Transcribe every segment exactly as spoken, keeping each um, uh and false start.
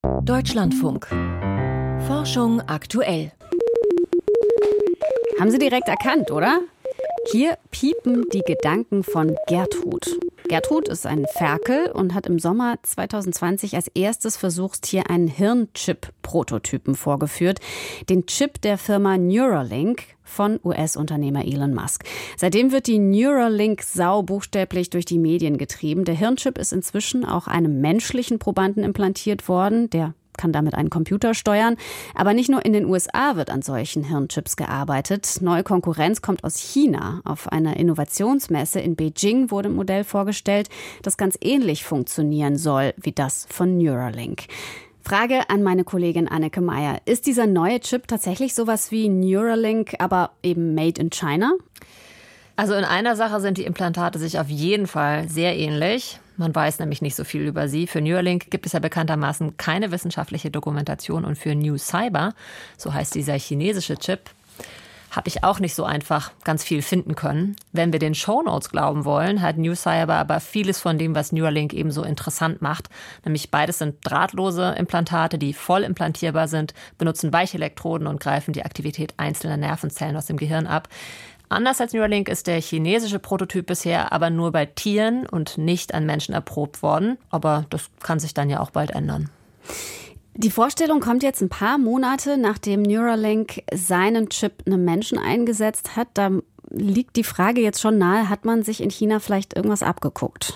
Deutschlandfunk. Forschung aktuell. Haben Sie direkt erkannt, oder? Hier piepen die Gedanken von Gertrud. Gertrud ist ein Ferkel und hat im Sommer zwanzig zwanzig als erstes Versuchstier einen Hirnchip-Prototypen vorgeführt. Den Chip der Firma Neuralink von U S-Unternehmer Elon Musk. Seitdem wird die Neuralink-Sau buchstäblich durch die Medien getrieben. Der Hirnchip ist inzwischen auch einem menschlichen Probanden implantiert worden, der kann damit einen Computer steuern. Aber nicht nur in den U S A wird an solchen Hirnchips gearbeitet. Neue Konkurrenz kommt aus China. Auf einer Innovationsmesse in Beijing wurde ein Modell vorgestellt, das ganz ähnlich funktionieren soll wie das von Neuralink. Frage an meine Kollegin Anneke Meyer. Ist dieser neue Chip tatsächlich sowas wie Neuralink, aber eben made in China? Also in einer Sache sind die Implantate sich auf jeden Fall sehr ähnlich. Man weiß nämlich nicht so viel über sie. Für Neuralink gibt es ja bekanntermaßen keine wissenschaftliche Dokumentation. Und für New Cyber, so heißt dieser chinesische Chip, habe ich auch nicht so einfach ganz viel finden können. Wenn wir den Shownotes glauben wollen, hat New Cyber aber vieles von dem, was Neuralink eben so interessant macht. Nämlich beides sind drahtlose Implantate, die voll implantierbar sind, benutzen Weichelektroden und greifen die Aktivität einzelner Nervenzellen aus dem Gehirn ab. Anders als Neuralink ist der chinesische Prototyp bisher aber nur bei Tieren und nicht an Menschen erprobt worden. Aber das kann sich dann ja auch bald ändern. Die Vorstellung kommt jetzt ein paar Monate, nachdem Neuralink seinen Chip einem Menschen eingesetzt hat. Da liegt die Frage jetzt schon nahe, hat man sich in China vielleicht irgendwas abgeguckt?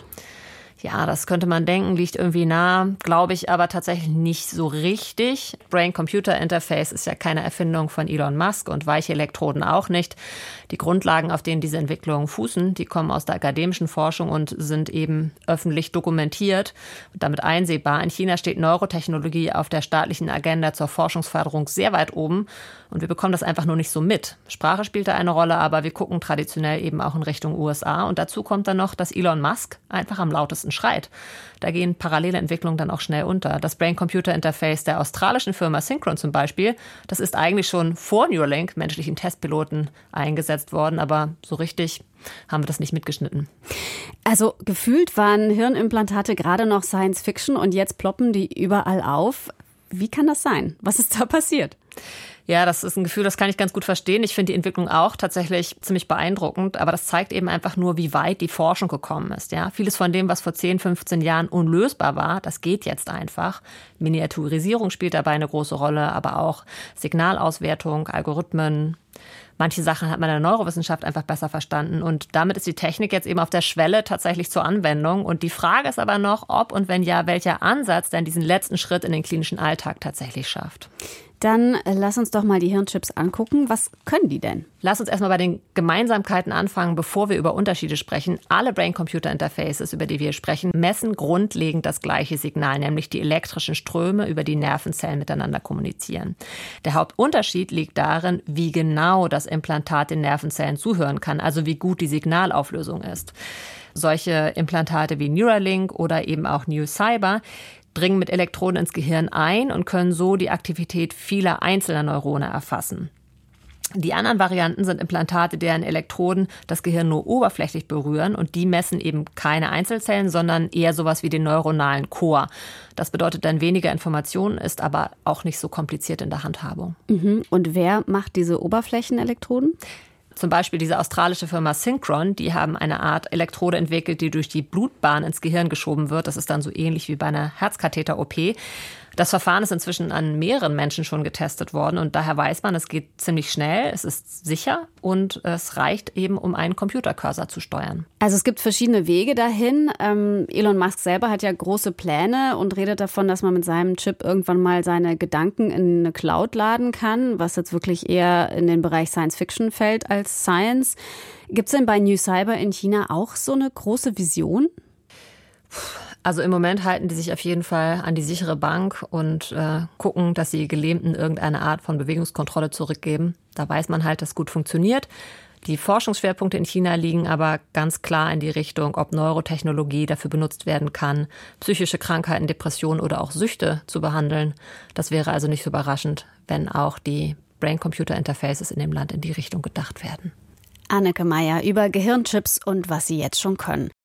Ja, das könnte man denken, liegt irgendwie nah, glaube ich aber tatsächlich nicht so richtig. Brain-Computer-Interface ist ja keine Erfindung von Elon Musk und weiche Elektroden auch nicht. Die Grundlagen, auf denen diese Entwicklungen fußen, die kommen aus der akademischen Forschung und sind eben öffentlich dokumentiert und damit einsehbar. In China steht Neurotechnologie auf der staatlichen Agenda zur Forschungsförderung sehr weit oben und wir bekommen das einfach nur nicht so mit. Sprache spielt da eine Rolle, aber wir gucken traditionell eben auch in Richtung U S A und dazu kommt dann noch, dass Elon Musk einfach am lautesten schreit. Da gehen parallele Entwicklungen dann auch schnell unter. Das Brain-Computer-Interface der australischen Firma Synchron zum Beispiel, das ist eigentlich schon vor Neuralink menschlichen Testpiloten eingesetzt worden, aber so richtig haben wir das nicht mitgeschnitten. Also gefühlt waren Hirnimplantate gerade noch Science Fiction und jetzt ploppen die überall auf. Wie kann das sein? Was ist da passiert? Ja, das ist ein Gefühl, das kann ich ganz gut verstehen. Ich finde die Entwicklung auch tatsächlich ziemlich beeindruckend. Aber das zeigt eben einfach nur, wie weit die Forschung gekommen ist. Ja, vieles von dem, was vor zehn, fünfzehn Jahren unlösbar war, das geht jetzt einfach. Miniaturisierung spielt dabei eine große Rolle, aber auch Signalauswertung, Algorithmen. Manche Sachen hat man in der Neurowissenschaft einfach besser verstanden. Und damit ist die Technik jetzt eben auf der Schwelle tatsächlich zur Anwendung. Und die Frage ist aber noch, ob und wenn ja, welcher Ansatz denn diesen letzten Schritt in den klinischen Alltag tatsächlich schafft. Dann lass uns doch mal die Hirnchips angucken. Was können die denn? Lass uns erstmal bei den Gemeinsamkeiten anfangen, bevor wir über Unterschiede sprechen. Alle Brain-Computer-Interfaces, über die wir sprechen, messen grundlegend das gleiche Signal, nämlich die elektrischen Ströme, über die Nervenzellen miteinander kommunizieren. Der Hauptunterschied liegt darin, wie genau das Implantat den Nervenzellen zuhören kann, also wie gut die Signalauflösung ist. Solche Implantate wie Neuralink oder eben auch New Cyber dringen mit Elektroden ins Gehirn ein und können so die Aktivität vieler einzelner Neurone erfassen. Die anderen Varianten sind Implantate, deren Elektroden das Gehirn nur oberflächlich berühren und die messen eben keine Einzelzellen, sondern eher sowas wie den neuronalen Core. Das bedeutet dann weniger Informationen, ist aber auch nicht so kompliziert in der Handhabung. Mhm. Und wer macht diese Oberflächenelektroden? Zum Beispiel diese australische Firma Synchron, die haben eine Art Elektrode entwickelt, die durch die Blutbahn ins Gehirn geschoben wird. Das ist dann so ähnlich wie bei einer Herzkatheter-O P. Das Verfahren ist inzwischen an mehreren Menschen schon getestet worden und daher weiß man, es geht ziemlich schnell, es ist sicher und es reicht eben, um einen Computercursor zu steuern. Also es gibt verschiedene Wege dahin. Ähm, Elon Musk selber hat ja große Pläne und redet davon, dass man mit seinem Chip irgendwann mal seine Gedanken in eine Cloud laden kann, was jetzt wirklich eher in den Bereich Science Fiction fällt als Science. Gibt es denn bei New Cyber in China auch so eine große Vision? Also im Moment halten die sich auf jeden Fall an die sichere Bank und äh, gucken, dass sie Gelähmten irgendeine Art von Bewegungskontrolle zurückgeben. Da weiß man halt, dass gut funktioniert. Die Forschungsschwerpunkte in China liegen aber ganz klar in die Richtung, ob Neurotechnologie dafür benutzt werden kann, psychische Krankheiten, Depressionen oder auch Süchte zu behandeln. Das wäre also nicht so überraschend, wenn auch die Brain-Computer-Interfaces in dem Land in die Richtung gedacht werden. Anneke Meyer über Gehirnchips und was sie jetzt schon können.